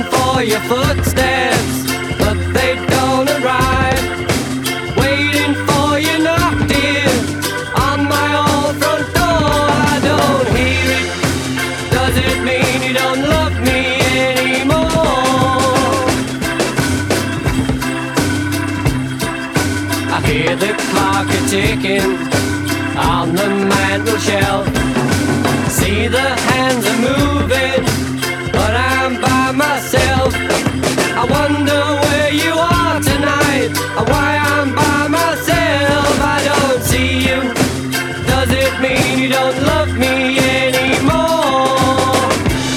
for your footsteps, but they don't arrive. Waiting for you knock, dear, on my old front door. I don't hear it. Does it mean you don't love me anymore? I hear the clock a-ticking on the mantel shelf. See the hands are moving, but I'm by myself. I wonder where you are tonight, or why I'm by myself. I don't see you. Does it mean you don't love me anymore?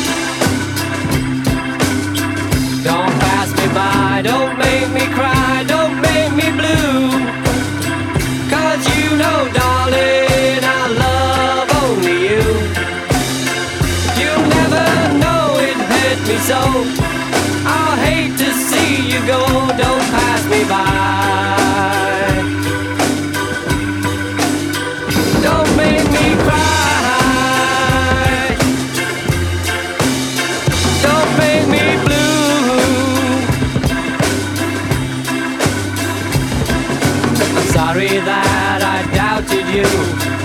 Don't pass me by, don't make me cry, don't make me blue. 'Cause you know, darling, I love only you. You'll never know it hurt me so. I'll hate to see you go, don't pass me by. Don't make me cry. Don't make me blue. I'm sorry that I doubted you.